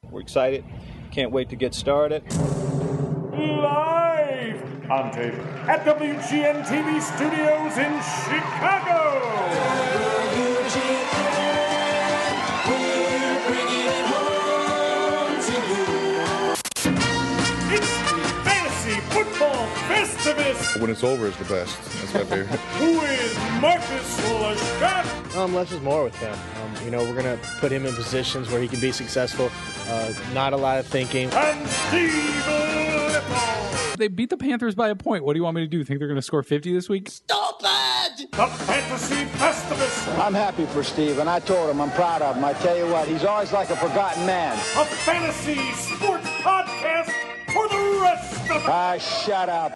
We're excited. Can't wait to get started. Live on tape at WGN TV studios in Chicago. We're bringing it home to you. It's the Fantasy Football Festivus When it's over, it's the best. That's my favorite. with Marcus Lescott. Less is more with him. We're going to put him in positions where he can be successful. Not a lot of thinking. And Steve Lippo. They beat the Panthers by a point. What do you want me to do? Think they're going to score 50 this week? Stupid! The Fantasy Festivus. I'm happy for Steve, and I told him I'm proud of him. I tell you what, he's always like a forgotten man. A fantasy sports podcast for the rest of us. Shut up.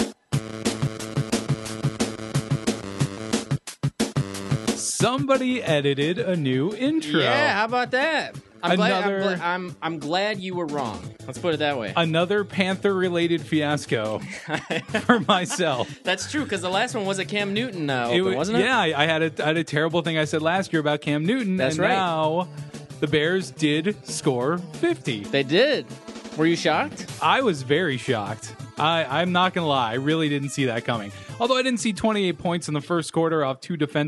Somebody edited a new intro. Yeah, how about that? I'm Another- glad. I'm glad you were wrong. Let's put it that way. Another Panther-related fiasco for myself. That's true because the last one was a Cam Newton, wasn't it? Yeah, I had a terrible thing I said last year about Cam Newton. That's and right. Now the Bears did score 50. They did. Were you shocked? I was very shocked. I'm not going to lie. I really didn't see that coming. Although I didn't see 28 points in the first quarter off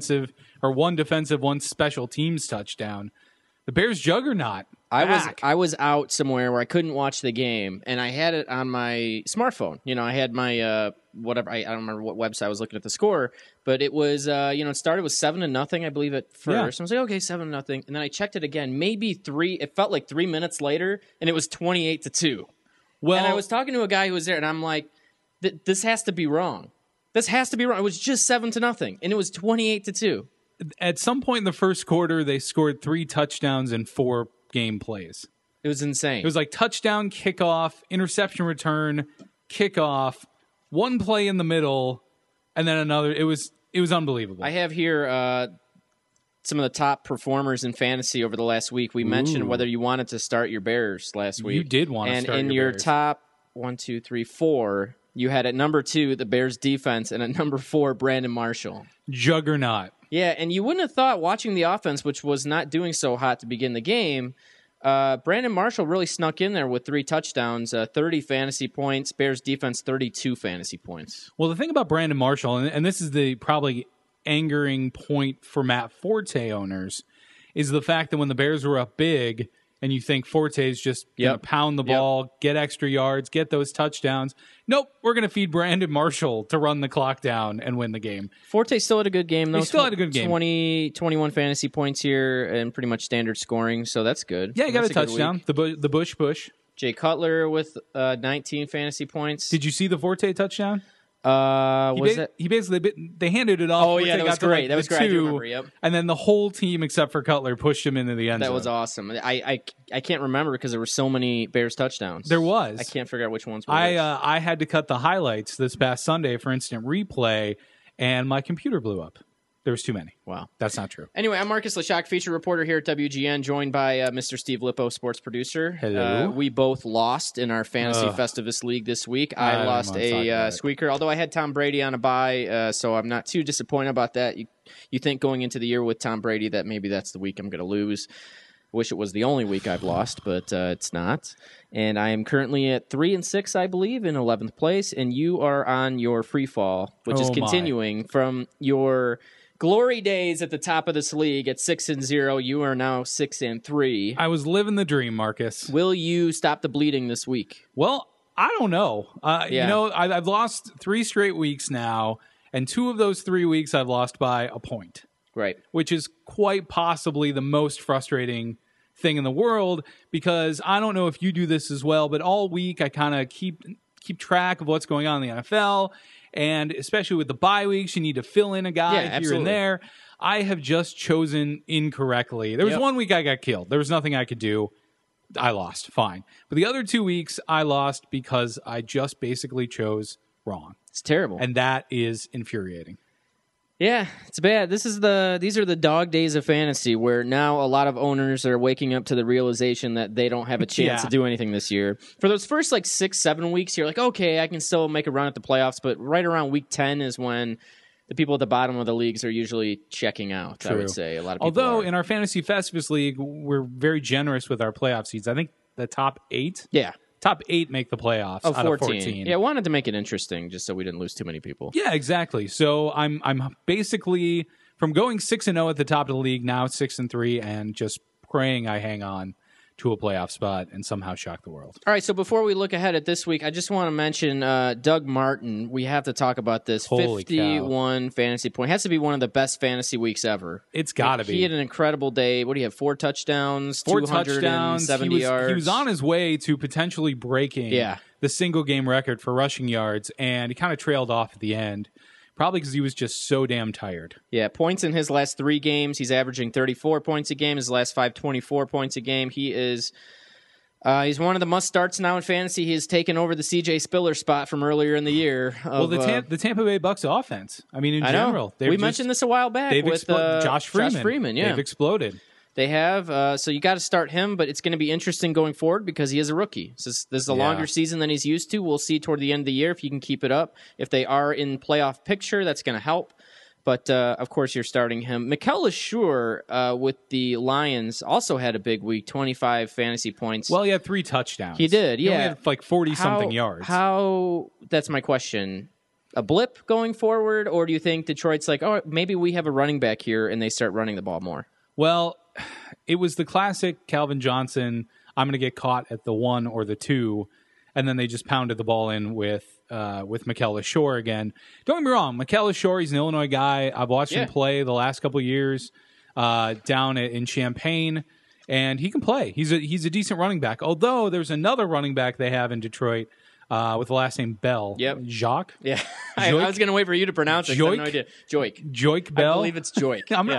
one defensive, one special teams touchdown. The Bears juggernaut. I was out somewhere where I couldn't watch the game, and I had it on my smartphone. I had my whatever. I don't remember what website I was looking at the score, but it was it started with 7-0, I believe, at first. Yeah. I was like, okay, 7-0, and then I checked it again. Maybe 3. It felt like 3 minutes later, and it was 28-2. Well, And I was talking to a guy who was there, and I'm like, this has to be wrong. This has to be wrong. It was just 7-0, and it was 28-2. at some point in the first quarter, they scored 3 touchdowns in 4 game plays. It was insane. It was like touchdown, kickoff, interception return, kickoff, one play in the middle, and then another. It was unbelievable. I have here some of the top performers in fantasy over the last week. We mentioned whether you wanted to start your Bears last week. You did want to start and in your your Bears. top 1, 2, 3, 4, you had at number 2 the Bears defense, and at number 4 Brandon Marshall. Juggernaut. Yeah, and you wouldn't have thought watching the offense, which was not doing so hot to begin the game, Brandon Marshall really snuck in there with 3 touchdowns, 30 fantasy points. Bears defense 32 fantasy points. Well, the thing about Brandon Marshall, and this is the probably angering point for Matt Forte owners, is the fact that when the Bears were up big, and you think Forte is just going to pound the ball, get extra yards, get those touchdowns. Nope, we're going to feed Brandon Marshall to run the clock down and win the game. Forte still had a good game, though. He still had a good game. 21 fantasy points here and pretty much standard scoring, so that's good. Yeah, he got That's a good touchdown. week. The Bush. Jay Cutler with 19 fantasy points. Did you see the Forte touchdown? He basically they handed it off. Oh, Forte yeah, that got was to, great. like, That was the great. I do 2, remember, yep. And then the whole team except for Cutler pushed him into the end zone. That was awesome. I can't remember because there were so many Bears touchdowns. There was. I can't figure out which ones were which. I had to cut the highlights this past Sunday for instant replay, and my computer blew up. There was too many. Wow. That's not true. Anyway, I'm Marcus Leshock, feature reporter here at WGN, joined by Mr. Steve Lippo, sports producer. Hello. We both lost in our Fantasy Festivus League this week. I don't lost wanna talk about a it. squeaker, although I had Tom Brady on a bye, so I'm not too disappointed about that. You think going into the year with Tom Brady that maybe that's the week I'm going to lose. Wish it was the only week I've lost, but it's not. And I am currently at 3-6, I believe, in 11th place, and you are on your free fall, which is Oh, my. continuing from your glory days at the top of this league at 6-0. You are now 6-3. I was living the dream, Marcus. Will you stop the bleeding this week? Well, I don't know. Yeah. I've lost 3 straight weeks now, and 2 of those 3 weeks I've lost by a point, Right. which is quite possibly the most frustrating thing in the world, because I don't know if you do this as well, but all week I kind of keep track of what's going on in the NFL, and especially with the bye weeks, you need to fill in a guy here absolutely. and there. I have just chosen incorrectly. There was Yep. 1 week I got killed. There was nothing I could do. I lost, fine. But the other 2 weeks I lost because I just basically chose wrong. It's terrible. And that is infuriating. Yeah, it's bad. These are the dog days of fantasy where now a lot of owners are waking up to the realization that they don't have a chance to do anything this year. For those first 6-7 weeks, you're like, okay, I can still make a run at the playoffs, but right around week 10 is when the people at the bottom of the leagues are usually checking out. True. I would say a lot of people Although are. in our Fantasy Festivus League, we're very generous with our playoff seeds. I think the top 8. Yeah. Top 8 make the playoffs Of out 14. of 14. Yeah, I wanted to make it interesting just so we didn't lose too many people. Yeah, exactly. So I'm basically from going 6-0 at the top of the league, now 6-3, and just praying I hang on to a playoff spot and somehow shock the world. All right, so before we look ahead at this week, I just want to mention Doug Martin. We have to talk about this. Holy 51 fantasy point. Has to be one of the best fantasy weeks ever. It's got to be. He had an incredible day. What do you have? 4 touchdowns, 4 touchdowns, 270 yards. He was on his way to potentially breaking the single game record for rushing yards, and he kind of trailed off at the end. Probably because he was just so damn tired. Yeah, points in his last 3 games. He's averaging 34 points a game. His last 5, 24 points a game. He is he's one of the must-starts now in fantasy. He has taken over the C.J. Spiller spot from earlier in the year. The Tampa Bay Bucs offense. I mean, in general. We mentioned this a while back with Josh Freeman. Yeah. They've exploded. They have, so you got to start him, but it's going to be interesting going forward because he is a rookie. This is a longer season than he's used to. We'll see toward the end of the year if he can keep it up. If they are in playoff picture, that's going to help. But, of course, you're starting him. Mikel Leshoure with the Lions also had a big week, 25 fantasy points. Well, he had 3 touchdowns. He did, He only had like 40-something yards. That's my question. A blip going forward, or do you think Detroit's like, oh, maybe we have a running back here, and they start running the ball more? Well, it was the classic Calvin Johnson, I'm going to get caught at the 1 or the 2, and then they just pounded the ball in with Mikel Leshoure again. Don't get me wrong, Mikel Leshoure, he's an Illinois guy. I've watched him play the last couple of years down in Champaign, and he can play. He's a decent running back, although there's another running back they have in Detroit with the last name Bell. Yep. Jacques? Yeah. I was going to wait for you to pronounce it. I have no idea. Joik Bell? I believe it's Joik.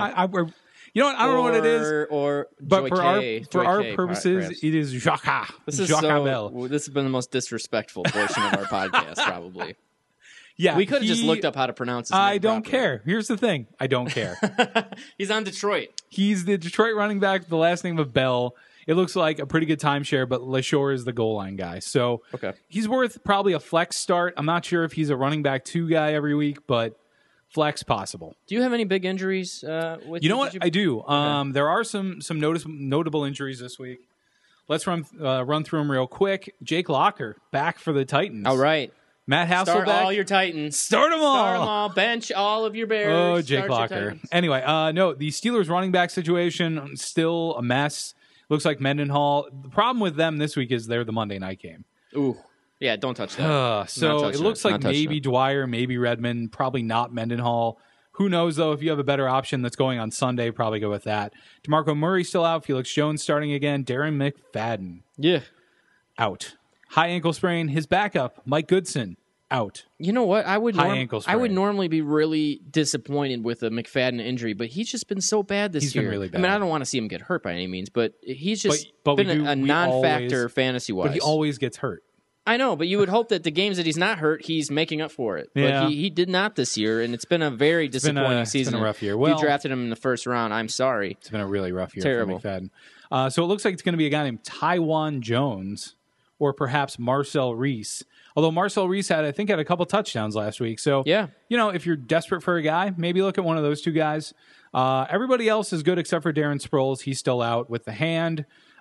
You know what? I don't know what it is. But for our purposes, perhaps. It is Jacques. This is Bell. This has been the most disrespectful portion of our podcast, probably. Yeah, we could have just looked up how to pronounce his name I don't properly. care. Here's the thing. I don't care. He's on Detroit. He's the Detroit running back with the last name of Bell. It looks like a pretty good timeshare, but Leshoure is the goal line guy. So he's worth probably a flex start. I'm not sure if he's a running back 2 guy every week, but flex possible. Do you have any big injuries? With you know what? I do. There are some notable injuries this week. Let's run through them real quick. Jake Locker back for the Titans. All right. Matt Hasselbeck. Start all your Titans. Start them all. Bench all of your Bears. Oh, Jake Locker. Anyway, no, the Steelers running back situation still a mess. Looks like Mendenhall. The problem with them this week is they're the Monday night game. Ooh. Yeah, don't touch that. So it looks like maybe Dwyer, maybe Redmond, probably not Mendenhall. Who knows, though? If you have a better option that's going on Sunday, probably go with that. DeMarco Murray still out. Felix Jones starting again. Darren McFadden. Yeah. Out. High ankle sprain. His backup, Mike Goodson, out. You know what? I would ankle sprain. I would normally be really disappointed with a McFadden injury, but he's just been so bad this year. Been really bad. I mean, I don't want to see him get hurt by any means, but he's just been a non-factor fantasy-wise. But he always gets hurt. I know, but you would hope that the games that he's not hurt, he's making up for it. Yeah. But he did not this year, and it's been a very disappointing season. It's been a rough year. If you drafted him in the first round, I'm sorry. It's been a really rough year Terrible. for McFadden. So it looks like it's going to be a guy named Tywan Jones or perhaps Marcel Reese. Although Marcel Reese had a couple touchdowns last week. So, if you're desperate for a guy, maybe look at one of those 2 guys. Everybody else is good except for Darren Sproles. He's still out with the hand.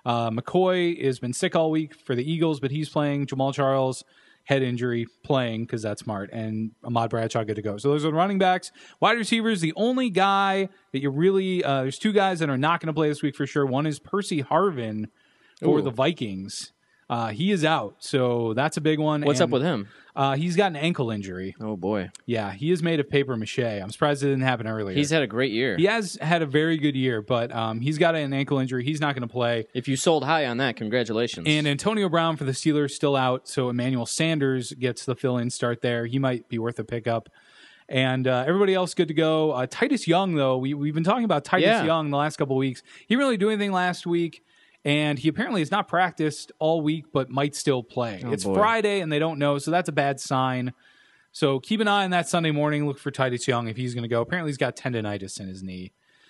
McCoy has been sick all week for the Eagles, but he's playing. Jamal Charles, head injury, playing because that's smart. And Ahmad Bradshaw good to go. So those are the running backs. Wide receivers, the only guy that you really there's 2 guys that are not going to play this week for sure. One is Percy Harvin for the Vikings. He is out, so that's a big one. What's up with him? He's got an ankle injury. Oh, boy. Yeah, he is made of paper mache. I'm surprised it didn't happen earlier. He's had a great year. He has had a very good year, but he's got an ankle injury. He's not going to play. If you sold high on that, congratulations. And Antonio Brown for the Steelers still out, so Emmanuel Sanders gets the fill-in start there. He might be worth a pickup. And everybody else good to go. Titus Young, though, we've been talking about Titus Young the last couple of weeks. He didn't really do anything last week. And he apparently has not practiced all week, but might still play. It's Friday, and they don't know, so that's a bad sign. So keep an eye on that Sunday morning. Look for Titus Young if he's going to go. Apparently he's got tendonitis in his knee.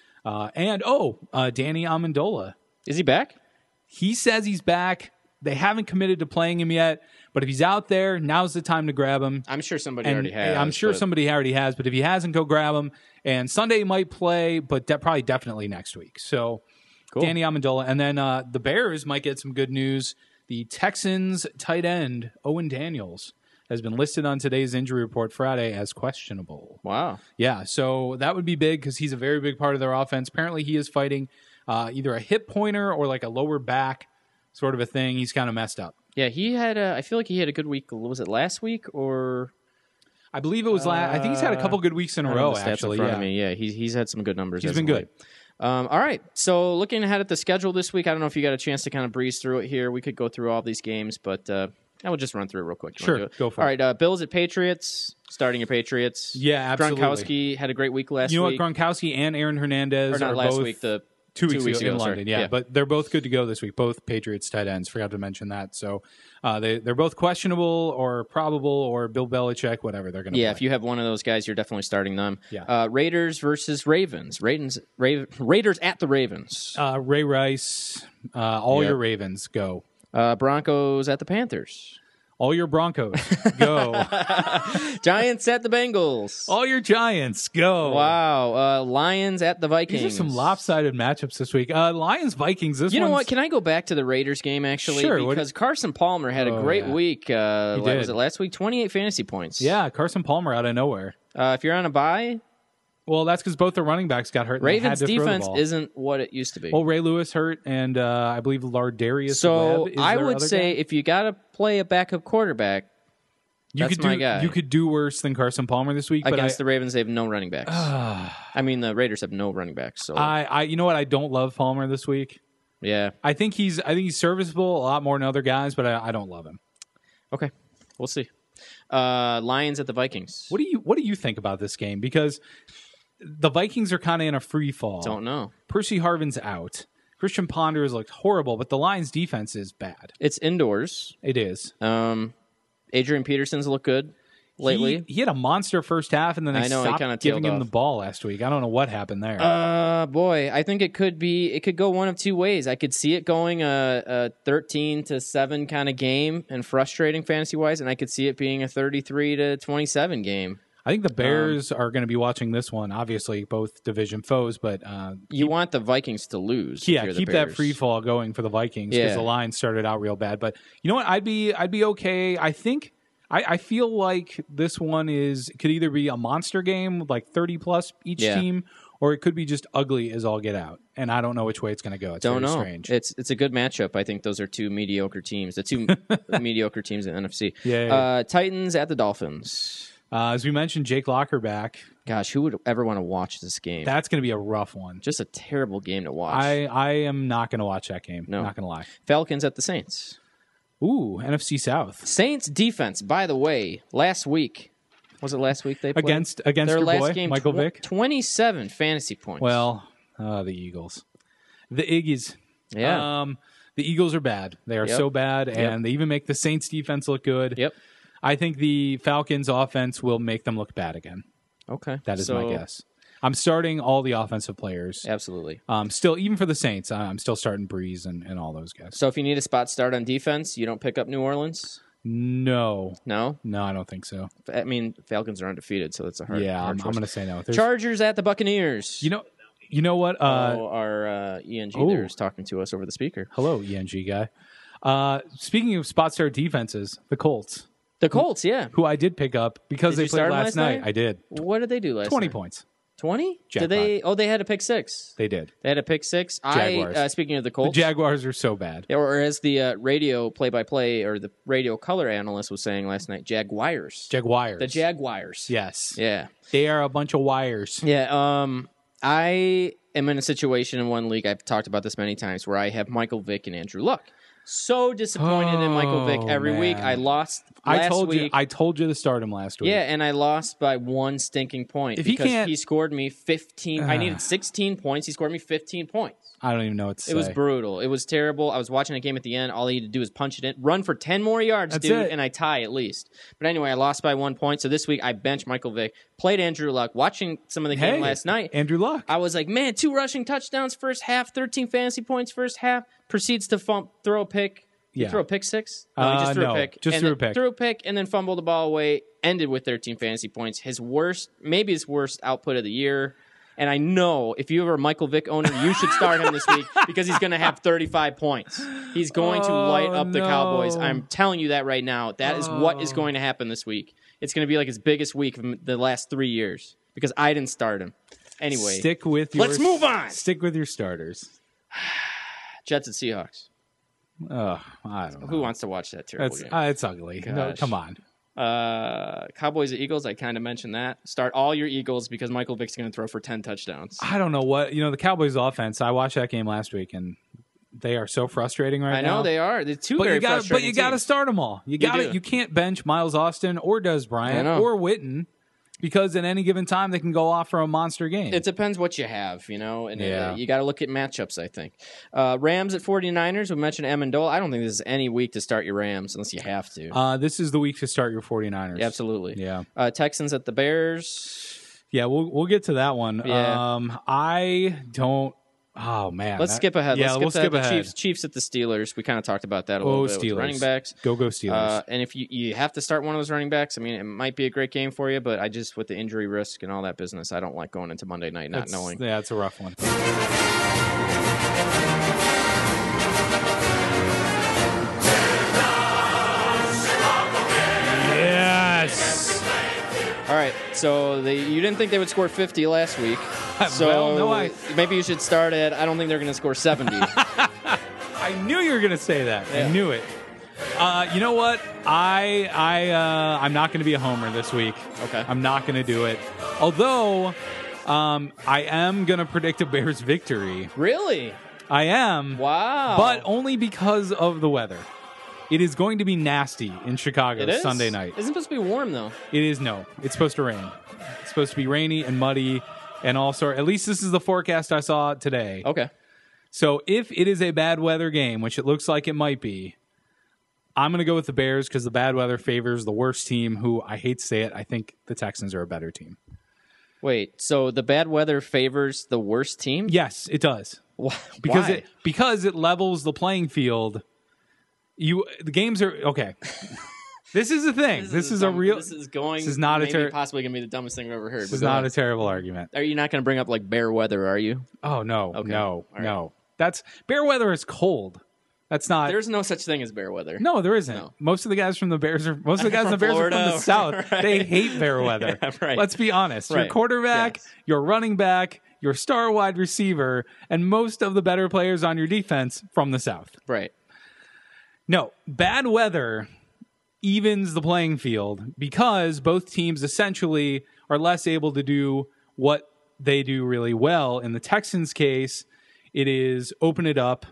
Danny Amendola. Is he back? He says he's back. They haven't committed to playing him yet, but if he's out there, now's the time to grab him. I'm sure somebody already has. I'm sure somebody already has, but if he hasn't, go grab him. And Sunday he might play, but probably definitely next week. So Cool. Danny Amendola. And then the Bears might get some good news. The Texans tight end, Owen Daniels, has been listed on today's injury report Friday as questionable. Wow. Yeah, so that would be big because he's a very big part of their offense. Apparently he is fighting either a hip pointer or like a lower back sort of a thing. He's kind of messed up. Yeah, he had. I feel like he had a good week. Was it last week or? I believe it was last. I think he's had a couple good weeks in a row. Actually, in front of me. Yeah, he's had some good numbers. He's been good. All right, so looking ahead at the schedule this week, I don't know if you got a chance to kind of breeze through it here. We could go through all these games, but I will just run through it real quick. Sure, go for it. All right, Bills at Patriots. Starting your Patriots. Yeah, absolutely. Gronkowski had a great week last week. You know what? Gronkowski and Aaron Hernandez are both week. The 2 weeks ago in sorry. London. Yeah, but they're both good to go this week. Both Patriots tight ends. Forgot to mention that. So they're both questionable or probable or Bill Belichick, whatever they're going to play. If you have one of those guys, you're definitely starting them. Yeah. Raiders versus Ravens. Raiders at the Ravens. Ray Rice, all your Ravens, go. Broncos at the Panthers. All your Broncos, go. Giants at the Bengals. All your Giants, go. Wow. Lions at the Vikings. These are some lopsided matchups this week. Lions-Vikings, You know what? Can I go back to the Raiders game, actually? Sure. Because Carson Palmer had a great week. Was it last week? 28 fantasy points. Yeah, Carson Palmer out of nowhere. If you're on a bye... Well, that's because both the running backs got hurt. Ravens' defense isn't what it used to be. Well, Ray Lewis hurt, and I believe Lardarius Webb is I would other say guy? if you got to play a backup quarterback, that's my guy. You could do worse than Carson Palmer this week. Against the Ravens, they have no running backs. I mean, the Raiders have no running backs. So you know what? I don't love Palmer this week. Yeah, I think he's serviceable a lot more than other guys, but I don't love him. Okay, we'll see. Lions at the Vikings. What do you think about this game? Because the Vikings are kind of in a free fall. Don't know. Percy Harvin's out. Christian Ponder has looked horrible, but the Lions' defense is bad. It's indoors. It is. Adrian Peterson's looked good lately. He had a monster first half, and then they stopped giving him the ball last week. I don't know what happened there. Boy, I think it could go one of two ways. I could see it going a 13-7 kind of game and frustrating fantasy-wise, and I could see it being a 33-27 game. I think the Bears are going to be watching this one. Obviously, both division foes, but you want the Vikings to lose. Yeah, keep that free fall going for the Vikings because the Lions started out real bad. But you know what? I'd be okay. I think I feel like this one could either be a monster game, like 30 plus each team, or it could be just ugly as all get out. And I don't know which way it's going to go. It's very strange. It's a good matchup. I think those are two mediocre teams. The two mediocre teams in the NFC. Yeah. Titans at the Dolphins. As we mentioned, Jake Locker back. Gosh, who would ever want to watch this game? That's going to be a rough one. Just a terrible game to watch. I am not going to watch that game. No. Not going to lie. Falcons at the Saints. Ooh, NFC South. Saints defense, by the way, last week. Was it last week they played? Against their your last boy, game, Michael Vick? 27 fantasy points. Well, the Eagles. The Iggies. Yeah. The Eagles are bad. They are so bad, and they even make the Saints defense look good. Yep. I think the Falcons offense will make them look bad again. Okay. That is my guess. I'm starting all the offensive players. Absolutely. Still, even for the Saints, I'm still starting Breeze and all those guys. So if you need a spot start on defense, you don't pick up New Orleans? No. No? No, I don't think so. I mean, Falcons are undefeated, so that's a hard I'm choice. going to say no. Chargers at the Buccaneers. You know what? Our ENG there is talking to us over the speaker. Hello, ENG guy. Speaking of spot start defenses, the Colts. The Colts, yeah. Who I did pick up because they played last night. I did. What did they do last 20 night? 20 points. 20? Jackpot. Did they? Oh, they had a pick six. They did. They had a pick six. Jaguars. Speaking of the Colts. The Jaguars are so bad. Or as the radio play-by-play or the radio color analyst was saying last night, Jaguars. Jaguars. The Jaguars. Yes. Yeah. They are a bunch of wires. Yeah. I am in a situation in one league, I've talked about this many times, where I have Michael Vick and Andrew Luck. So disappointed in Michael Vick every week. I lost last week. I told you to start him last week. Yeah, and I lost by one stinking point. If he scored me 15. I needed 16 points. He scored me 15 points. I don't even know what to say. It was brutal. It was terrible. I was watching a game at the end. All he had to do was punch it in, run for 10 more yards, That's dude, it. and I tie at least. But anyway, I lost by 1 point. So this week I benched Michael Vick, played Andrew Luck. Watching some of the game last night, Andrew Luck. I was like, man, 2 rushing touchdowns first half, 13 fantasy points first half. Proceeds to throw a pick. Yeah. Throw a pick six? No, he just threw a pick. Just threw a pick. Threw a pick and then fumbled the ball away. Ended with 13 fantasy points. Maybe his worst output of the year. And I know if you are a Michael Vick owner, you should start him this week because he's going to have 35 points. He's going to light up the Cowboys. I'm telling you that right now. That is what is going to happen this week. It's going to be like his biggest week of the last 3 years because I didn't start him. Anyway, let's move on. Stick with your starters. Jets and Seahawks. I don't know. Who wants to watch that terrible game? It's ugly. No, come on. Cowboys and Eagles, I kind of mentioned that. Start all your Eagles because Michael Vick's going to throw for 10 touchdowns. I don't know what, the Cowboys offense, I watched that game last week and they are so frustrating now. I know they are. They're very frustrating. But you got to start them all. You can't bench Miles Austin or Dez Bryant or Witten because at any given time they can go off for a monster game. It depends what you have, and you got to look at matchups, I think. Rams at 49ers, we mentioned Amendola. I don't think this is any week to start your Rams unless you have to. This is the week to start your 49ers. Yeah, absolutely. Yeah. Texans at the Bears. Yeah, we'll get to that one. Yeah. I don't. Oh man, let's skip ahead. Yeah, we'll skip ahead. Chiefs at the Steelers. We kind of talked about that a little bit. Steelers. With running backs. Go Steelers. And if you have to start one of those running backs, I mean, it might be a great game for you, but I just with the injury risk and all that business, I don't like going into Monday night not knowing. Yeah, it's a rough one. Yes. All right, so you didn't think they would score 50 last week. So maybe you should start at, I don't think they're going to score 70. I knew you were going to say that. Yeah. I knew it. You know what? I'm not going to be a homer this week. Okay. I'm not going to do it. Although, I am going to predict a Bears victory. Really? I am. Wow. But only because of the weather. It is going to be nasty in Chicago Sunday night. Isn't it supposed to be warm, though? It is, no. It's supposed to rain. It's supposed to be rainy and muddy and all sorts. At least this is the forecast I saw today. Okay. So if it is a bad weather game, which it looks like it might be, I'm going to go with the Bears because the bad weather favors the worst team, who, I hate to say it, I think the Texans are a better team. Wait, so the bad weather favors the worst team? Yes, it does. Why? Because it levels the playing field. The games are okay. This is the thing. This is not possibly going to be the dumbest thing I've ever heard. This is not a terrible argument. Are you not going to bring up like bear weather? Are you? Oh no, okay. No. Right. That's bear weather is cold. That's not. There's no such thing as bear weather. No, there isn't. No. Most of the guys from the Bears are. Most of the guys in the Bears Florida, are from the South. Right. They hate bear weather. Yeah, right. Let's be honest. Right. Your quarterback, your running back, your star wide receiver, and most of the better players on your defense from the South. Right. No, bad weather evens the playing field because both teams essentially are less able to do what they do really well. In the Texans' case, it is open it up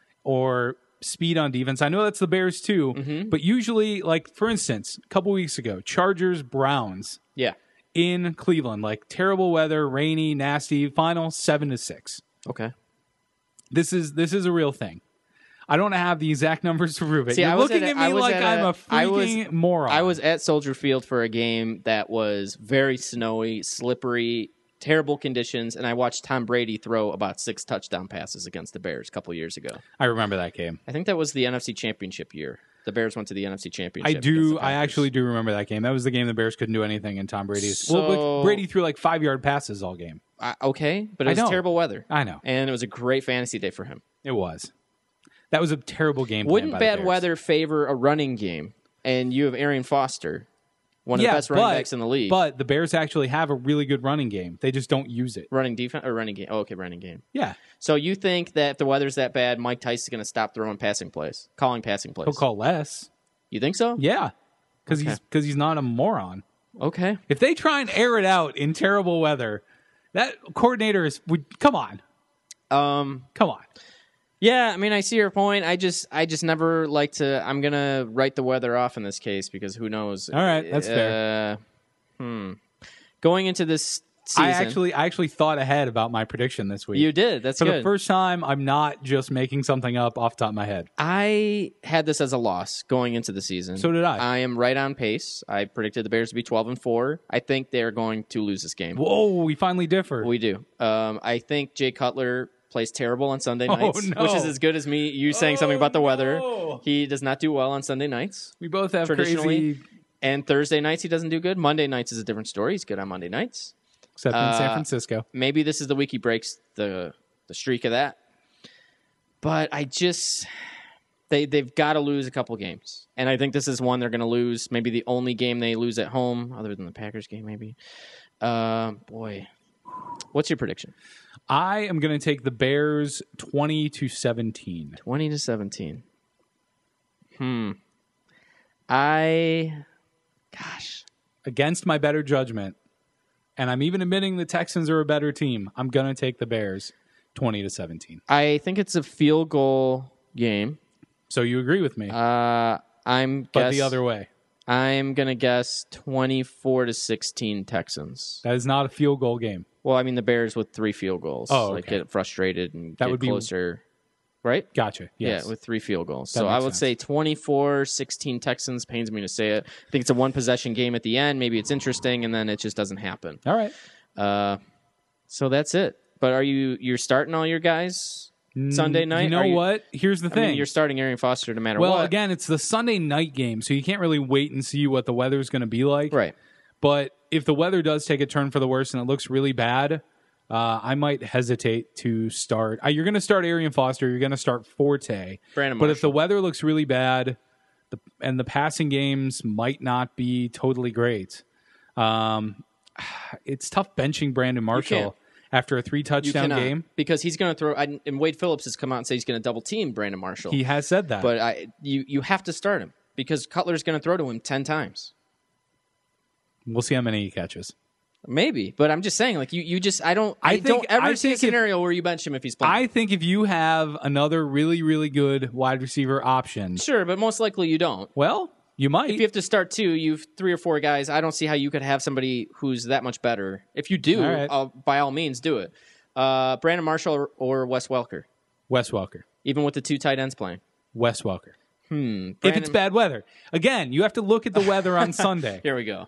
or speed on defense. I know that's the Bears too, but usually, like for instance, a couple weeks ago, Chargers-Browns in Cleveland, like terrible weather, rainy, nasty, final 7-6. Okay. This is a real thing. I don't have the exact numbers to prove it. See, You're looking at me like I'm a freaking moron. I was at Soldier Field for a game that was very snowy, slippery, terrible conditions, and I watched Tom Brady throw about 6 touchdown passes against the Bears a couple years ago. I remember that game. I think that was the NFC Championship year. The Bears went to the NFC Championship. I actually do remember that game. That was the game the Bears couldn't do anything, and Tom Brady's... Brady threw like 5-yard passes all game. Okay, but it was terrible weather. I know. And it was a great fantasy day for him. It was. That was a terrible game. Wouldn't bad weather favor a running game? And you have Arian Foster, one of the best running backs in the league. But the Bears actually have a really good running game. They just don't use it. Running defense or running game? Oh, okay, running game. Yeah. So you think that if the weather's that bad, Mike Tyson's going to stop calling passing plays? He'll call less. You think so? Yeah, because he's not a moron. Okay. If they try and air it out in terrible weather, that coordinator come on. Come on. Yeah, I mean, I see your point. I just never like to. I'm gonna write the weather off in this case because who knows? All right, that's fair. Going into this season, I actually thought ahead about my prediction this week. You did. That's for good. the first time. I'm not just making something up off the top of my head. I had this as a loss going into the season. So did I. I am right on pace. I predicted the Bears to be 12-4. I think they're going to lose this game. Whoa, we finally differ. We do. I think Jay Cutler plays terrible on Sunday nights, no. which is as good as you saying something about the weather. He does not do well on Sunday nights. We both have traditionally. crazy. And Thursday nights he doesn't do good. Monday nights is a different story. He's good on Monday nights. except in San Francisco. Maybe this is the week he breaks the streak of that. But I just they've got to lose a couple games, and I think this is one they're going to lose. Maybe the only game they lose at home, other than the Packers game, maybe. Boy, what's your prediction? I am going to take the Bears 20-17. 20-17. Against my better judgment, and I'm even admitting the Texans are a better team, I'm going to take the Bears 20-17. I think it's a field goal game. So you agree with me? But the other way. I'm going to guess 24-16 Texans. That is not a field goal game. Well, I mean the Bears with 3 field goals. Oh, okay. Like get frustrated and that get would closer. Right? Gotcha. Yes. Yeah, with 3 field goals. That so I makes would sense. say 24-16 Texans. Pains me to say it. I think it's a one-possession game at the end. Maybe it's interesting, and then it just doesn't happen. All right. So that's it. But you're starting all your guys Sunday night? You know what? Here's the thing. I mean, you're starting Arian Foster no matter what. Well, again, it's the Sunday night game, so you can't really wait and see what the weather's going to be like. Right. But if the weather does take a turn for the worse and it looks really bad, I might hesitate to start. You're going to start Arian Foster. You're going to start Forte. Brandon But if the Marshall. weather looks really bad and the passing games might not be totally great, it's tough benching Brandon Marshall after a 3-touchdown game. Because he's going to throw. And Wade Phillips has come out and said he's going to double team Brandon Marshall. He has said that. But you have to start him because Cutler's going to throw to him 10 times. We'll see how many he catches. Maybe, but I'm just saying, like I don't ever see a scenario where you bench him if he's playing. I think if you have another really, really good wide receiver option, Sure, but most likely you don't. well, you might. If you have to start 2, you've 3 or 4 guys. I don't see how you could have somebody who's that much better. If you do, All right. by all means, do it. Brandon Marshall or Wes Welker, Wes Welker. even with the 2 tight ends playing. Wes Welker. If it's Brandon- bad weather. Again, you have to look at the weather on Sunday. Here we go.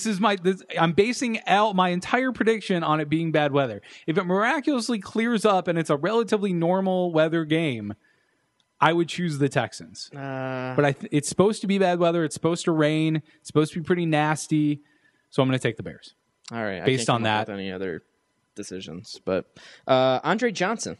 I'm basing out my entire prediction on it being bad weather. If it miraculously clears up and it's a relatively normal weather game, I would choose the Texans. But it's supposed to be bad weather. It's supposed to rain. It's supposed to be pretty nasty. So I'm going to take the Bears. All right. Based I on can't come up that. with any other decisions, but Andre Johnson.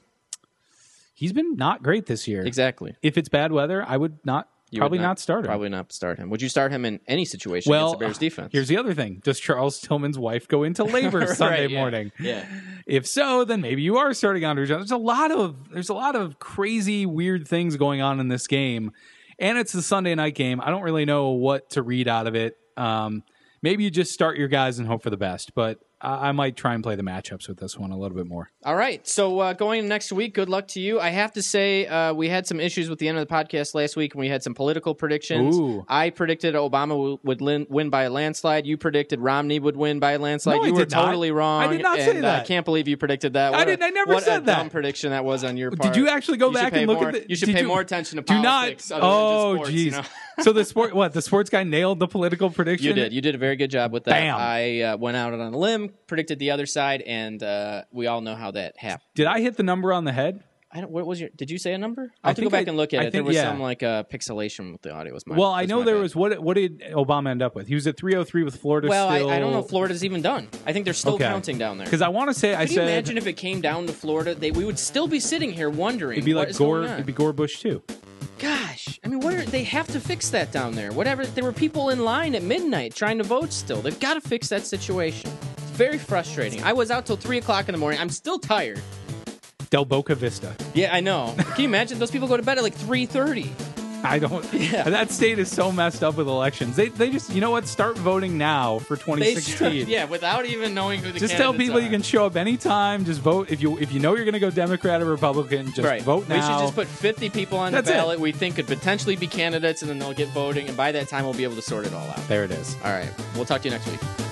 He's been not great this year. Exactly. If it's bad weather, I would not not start him. Probably not start him. Would you start him in any situation Well, against the Bears defense? here's the other thing. Does Charles Tillman's wife go into labor Sunday yeah. morning? Yeah. If so, then maybe you are starting Andre Johnson. There's a lot of crazy, weird things going on in this game. And it's the Sunday night game. I don't really know what to read out of it. Maybe you just start your guys and hope for the best. But I might try and play the matchups with this one a little bit more. All right. So going into next week, good luck to you. I have to say we had some issues with the end of the podcast last week, and we had some political predictions. Ooh. I predicted Obama would win by a landslide. You predicted Romney would win by a landslide. No, I you were did not. totally wrong. I did not say that. I can't believe you predicted that. I never what said a that. dumb prediction that was on your part. Did you actually go back and look more, at the... You should did pay you- more attention to Do not... politics. other than Oh, just sports, jeez. you know? So the sports guy nailed the political prediction? You did a very good job with that. Bam. I went out on a limb, predicted the other side, and we all know how that happened. Did I hit the number on the head? What was your? Did you say a number? I I'll have to go think back I- and look at I it. There think- was yeah. some like pixelation with the audio. Was my, Well, I was know my there bad. was... What did Obama end up with? He was at 303 with Florida Well, still... I don't know if Florida's even done. I think they're still Okay. counting down there. Because I want to say Can you imagine if it came down to Florida? We would still be sitting here wondering. It'd be what like is Gore. going on. It'd be Gore Bush too. Gosh, I mean, they have to fix that down there. Whatever, there were people in line at midnight trying to vote still. They've got to fix that situation. It's very frustrating. I was out till 3 o'clock in the morning. I'm still tired. Del Boca Vista. Yeah, I know. Can you imagine? Those people go to bed at like 3:30. I don't. Yeah. That state is so messed up with elections. They just, you know what? Start voting now for 2016. Yeah, without even knowing who the Just tell candidates people are. you can show up anytime. Just vote if you know you're going to go Democrat or Republican. Just vote now. We should just put 50 people on That's the it. ballot we think could potentially be candidates, and then they'll get voting, and by that time we'll be able to sort it all out. There it is. All right. We'll talk to you next week.